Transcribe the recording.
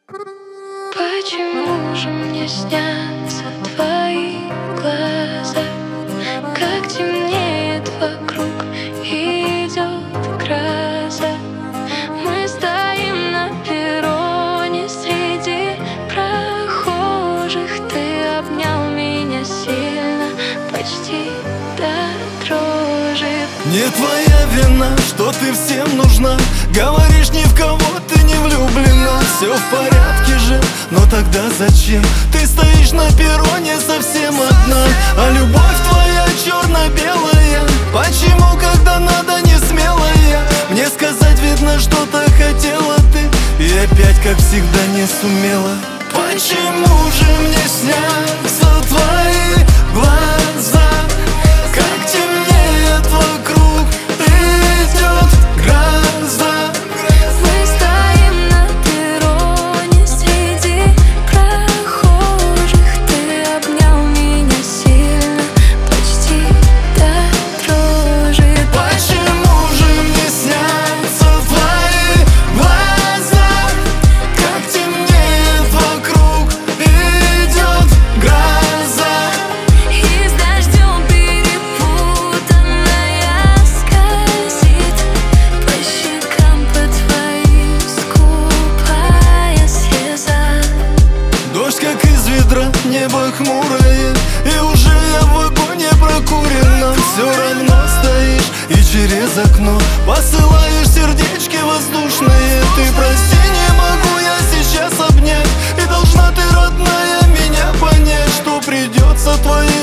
Почему же мне снятся твои глаза? Как темнеет вокруг и идет гроза. Мы стоим на перроне среди прохожих. Ты обнял меня сильно, почти до дрожи. Не твоя вина, что ты всем нужна. Говоришь, ни в кого ты не влюблена. Все в порядке же, но тогда зачем? Ты стоишь на перроне совсем одна, а любовь твоя черно-белая. Почему, когда надо, не смелая? Мне сказать, видно, что-то хотела ты, и опять, как всегда, не сумела. Почему же мне снятся твои глаза? Как темнеет вокруг, идет гроза. Мы стоим на перроне среди прохожих. Ты обнял меня сильно, почти до дрожи. Почему же мне снятся твои глаза? Как темнеет вокруг, идет гроза. И с дождем перепутанная скользит по щекам, по твоим скупая слеза. Дождь, как из ведра, небо хмурое, и уже я в вагоне прокуренном. Все равно стоишь и через окно посылаешь сердечки воздушные. Ты прости, не могу я сейчас обнять, и должна ты, родная, меня понять, что придется твоей